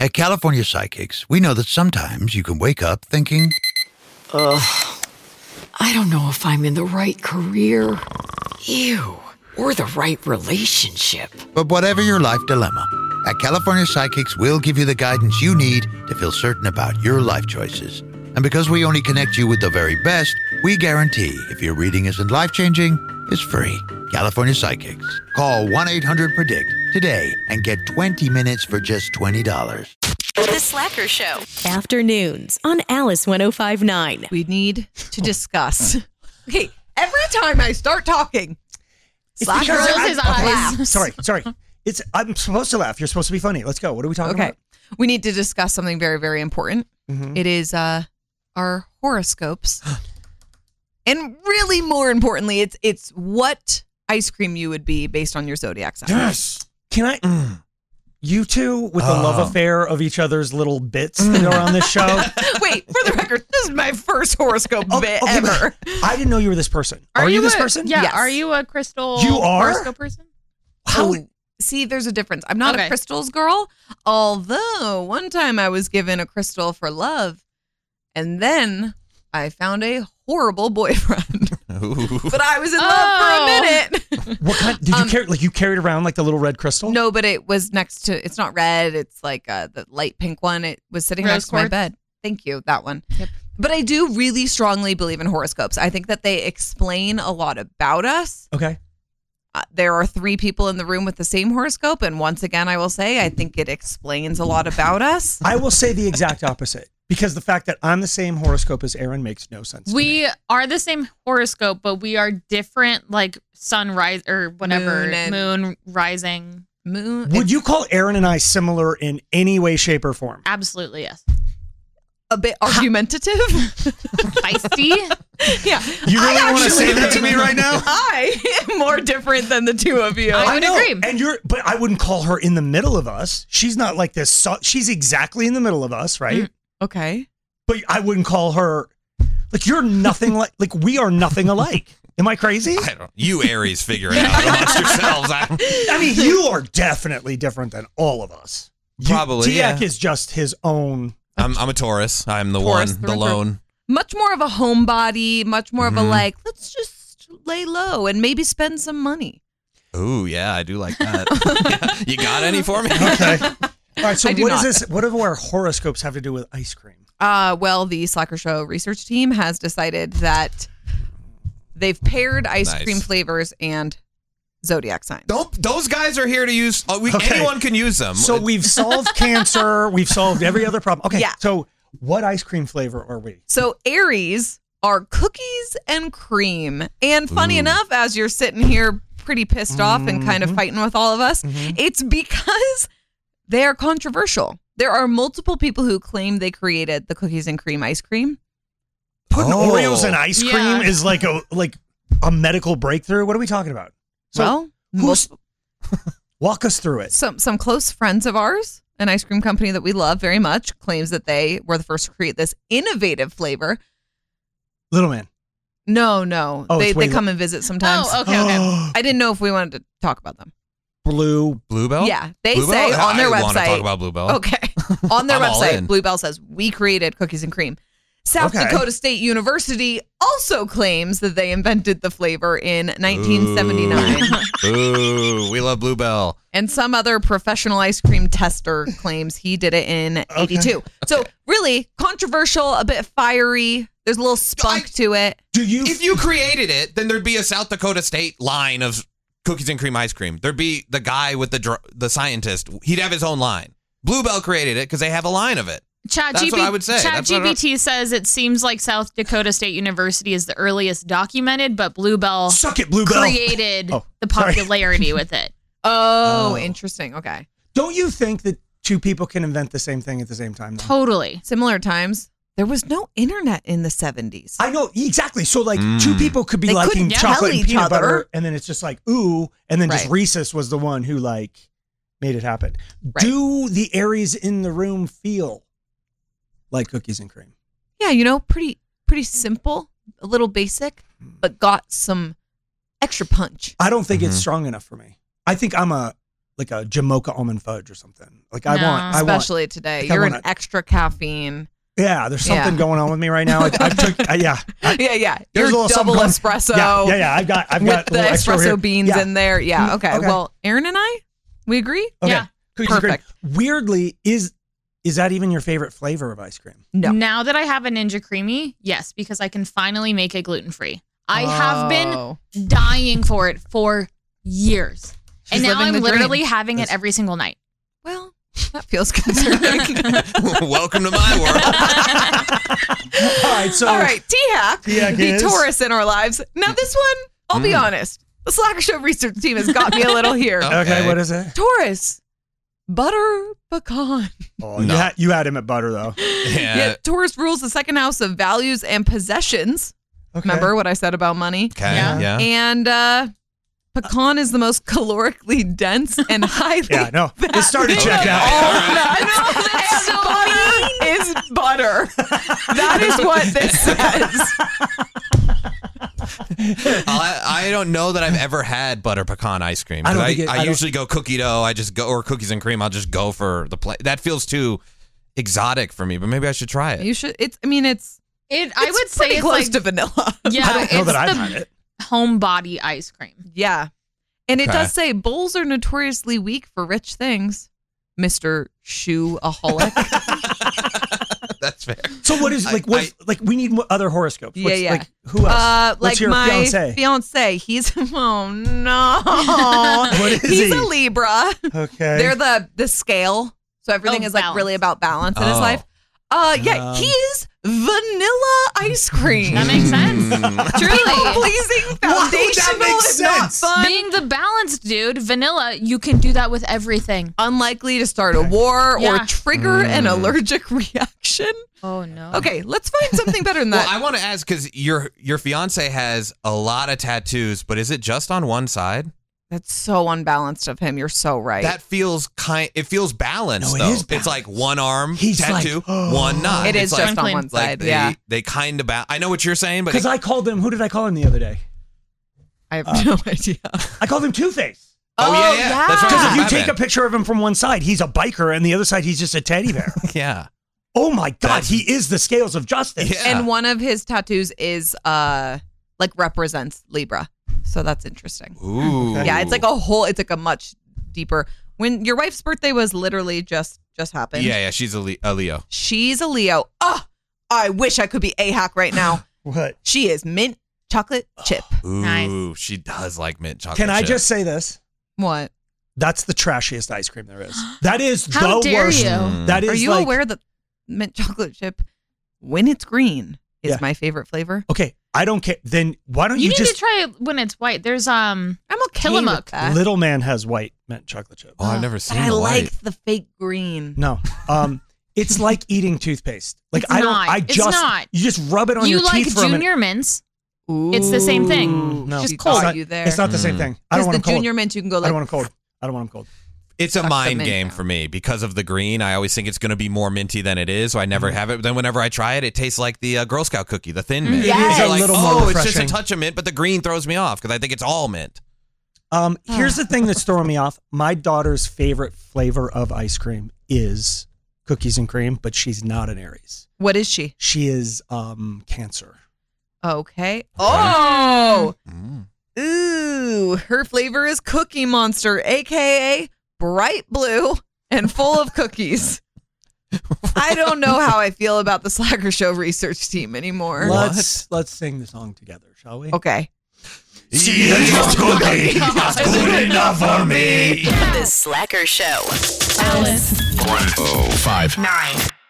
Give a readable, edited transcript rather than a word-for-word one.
At California Psychics, we know that sometimes you can wake up thinking, I don't know if I'm in the right career. Ew. Or the right relationship. but whatever your life dilemma, at California Psychics, we'll give you the guidance you need to feel certain about your life choices. And because we only connect you with the very best, we guarantee if your reading isn't life-changing, it's free. California Psychics. Call 1-800-PREDICT today and get 20 minutes for just $20. The Slacker Show. Afternoons on Alice 105.9. We need to discuss. Okay, every time I start talking, Slacker because rolls I- his okay, eyes. Sorry. I'm supposed to laugh. You're supposed to be funny. Let's go. What are we talking Okay, about? we need to discuss something very, very important. Mhm. It is our horoscopes, and really, more importantly, it's what ice cream you would be based on your zodiac sign. Yes. Can I? You two with the love affair of each other's little bits that are on this show. Wait, for the record, this is my first horoscope bit okay, ever. I didn't know you were this person. Are you this person? Yeah. Yes. Are you a crystal You are? horoscope person? How? See, there's a difference. I'm not a Okay. crystals girl, although one time I was given a crystal for love, and then I found a horrible boyfriend. But I was in love for a minute. What kind? Did you carry? Like you carried around like the little red crystal? No, but it was next to. It's not red. It's like the light pink one. It was sitting Rose next to my quartz? bed. Thank you, that one. Yep. But I do really strongly believe in horoscopes. I think that they explain a lot about us. Okay. There are 3 people in the room with the same horoscope, and once again, I will say I think it explains a lot about us. I will say the exact opposite because the fact that I'm the same horoscope as Aaron makes no sense. to me. We are the same horoscope, but we are different, like sunrise or whatever, Moon and- moon rising. Moon. Would you call Aaron and I similar in any way, shape, or form? Absolutely, yes. a bit argumentative? Feisty? Yeah. You really want to say that to me right now? I am more different than the two of you. I would know, agree. and but I wouldn't call her in the middle of us. She's not like this. She's exactly in the middle of us, right? Okay. But I wouldn't call her like you're nothing like we are nothing alike. Am I crazy? I don't. You Aries, figure it out amongst yourselves. I mean, you are definitely different than all of us. Probably, Tiak yeah. is just his own. I'm a Taurus. I'm the Taurus, one, through the and through. lone. Much more of a homebody, much more of a like, let's just lay low and maybe spend some money. Ooh, yeah, I do like that. Yeah. You got any for me? Okay. All right. So I do what is not. this? What do our horoscopes have to do with ice cream? Well, the Slacker Show research team has decided that they've paired ice Nice. cream flavors and zodiac signs. Those guys are here to use. Okay. Anyone can use them. So we've solved cancer. We've solved every other problem. Okay. Yeah. So what ice cream flavor are we? So Aries are cookies and cream. And funny enough, as you're sitting here pretty pissed off and kind of fighting with all of us, it's because they are controversial. There are multiple people who claim they created the cookies and cream ice cream. Putting Oh. Oreos in ice cream Yeah. is like a medical breakthrough. What are we talking about? So Well, who's walk us through it? some close friends of ours, an ice cream company that we love very much, claims that they were the first to create this innovative flavor. Little man. No. Oh, they it's way come and visit sometimes. Oh, okay. I didn't know if we wanted to talk about them. Blue. Bluebell? Yeah, they Bluebell? say on their I want to website. talk about Bluebell. Okay. On their I'm all website, in. Bluebell says, we created cookies and cream. South Okay. Dakota State University also claims that they invented the flavor in 1979. Ooh, we love Bluebell. And some other professional ice cream tester claims he did it in 82. So really controversial, a bit fiery. There's a little spunk to it. Do you? If you created it, then there'd be a South Dakota State line of cookies and cream ice cream. There'd be the guy with the scientist. He'd have his own line. Bluebell created it because they have a line of it. That's what I would say. That's what I- ChatGPT says it seems like South Dakota State University is the earliest documented, but Bluebell Suck it, Bluebell. created Oh, the sorry. popularity with it. Oh, interesting. Okay. Don't you think that two people can invent the same thing at the same time? Though? Totally. Similar times. There was no internet in the 70s. I know exactly. So like two people could be They liking couldn't chocolate tell and each peanut other. butter, and then it's just like ooh, and then just Right. Reese's was the one who like made it happen. Right. Do the Aries in the room feel like cookies and cream? Yeah, pretty simple, a little basic, but got some extra punch. I don't think it's strong enough for me. I think I'm a like a Jamocha almond fudge or something. Like I No. want, Especially today. like, I You're want an a- extra caffeine. Yeah, there's something going on with me right now. I took, yeah. Yeah. There's You're a little double something going- espresso. Yeah. I've got With a the little extra over espresso here. beans Yeah. in there. Yeah. Okay. Okay. Well, Aaron and I, we agree? Okay. Yeah. Cookies and cream. Perfect. Weirdly, is that even your favorite flavor of ice cream? No. Now that I have a Ninja Creamy, yes, because I can finally make it gluten-free. I have Oh. been dying for it for years. She's and now living I'm the literally dream. having it every single night. Well, that feels concerning. Welcome to my world. All right, so All right, T-Hack, T-Hack the is- Taurus in our lives. Now, this one, I'll be honest. The Slacker Show research team has got me a little here. Okay, what is it? Taurus, butter pecan. Oh, No. you had him at butter though. Yeah, Taurus rules the second house of values and possessions. Okay. Remember what I said about money? Okay. Yeah. Yeah. And pecan is the most calorically dense and highly. Yeah, no, it started to check Okay. out. Butter is butter. That is what this says. I don't know that I've ever had butter pecan ice cream. I don't 'Cause think it- I I don't- usually go cookie dough. I just go, or cookies and cream. I'll just go for the play. That feels too exotic for me, but maybe I should try it. You should. It's. I mean, it's. I would say pretty it's close like to vanilla. yeah, I don't know it's that I've the had it. homebody ice cream. Yeah. And it Okay. does say bowls are notoriously weak for rich things, Mr. Shoe-aholic. That's fair. So what is like? What like? We need other horoscopes. Yeah, What's, yeah. Like who else? What's like your my fiance? he's oh no. What is he's he? a Libra. Okay. They're the scale. So everything Oh, is like balance. really about balance in his Oh. life. Yeah, he is vanilla ice cream. That makes sense. People Truly. pleasing, Why would that foundational make is not sense? fun. Being the balanced dude, vanilla, you can do that with everything. Unlikely to start a war or Yeah. trigger an allergic reaction. Oh no. Okay, let's find something better than that. Well, I want to ask because your fiance has a lot of tattoos, but is it just on one side? That's so unbalanced of him. You're so right. That feels it feels balanced No, it though. is It's balanced. like one arm He's tattoo, like, one not. it is It's like, just on Clean. one like side. they Yeah. they kind of I know what you're saying, but Because I called him. Who did I call him the other day? I have no idea. I called him Two-Face. oh yeah, that's right. Because if you My take bad. a picture of him from one side, he's a biker, and the other side, he's just a teddy bear. yeah. Oh my God, he is the scales of justice. Yeah. And one of his tattoos is like represents Libra. So that's interesting. Ooh. Yeah, it's like a much deeper. When your wife's birthday was literally just happened. Yeah, she's a Leo. She's a Leo. Oh, I wish I could be a hack right now. What? She is mint chocolate chip. Ooh, Nice. she does like mint chocolate. Can I chip. just say this? What? That's the trashiest ice cream there is. That is How the dare worst. you? That is Are you like, aware that mint chocolate chip, when it's green, is Yeah. my favorite flavor? Okay, I don't care. Then why don't You you, need just? to try it when it's white. There's I'm okay Tillamook. with that. Little Man has white mint chocolate chip. Oh, I've never But seen I the like white. the fake green. No, it's like eating toothpaste. Like It's I don't. not. I It's just not. you just rub it on you your like teeth for a minute. junior mints. It's the same thing. No, Just She cold. got It's you not, there. it's not the same thing. I don't Because want the them cold. junior mint, you can go I like. don't want them cold. I don't want them cold. It's a Suck the mind mint game down. for me because of the green. I always think it's going to be more minty than it is, so I never have it. But then whenever I try it, it tastes like the Girl Scout cookie, the thin mint. Yes. So It's a like, little more it's just a refreshing. touch of mint, but the green throws me off because I think it's all mint. Here's the thing that's throwing me off. My daughter's favorite flavor of ice cream is cookies and cream, but she's not an Aries. What is she? She is Cancer. Okay. Oh. Mm. Ooh. Her flavor is Cookie Monster, aka bright blue and full of cookies. I don't know how I feel about the Slacker Show research team anymore. Let's sing the song together, shall we? Okay. See it's cookie. That's good enough for me. The Slacker Show. Alice. 105. 9.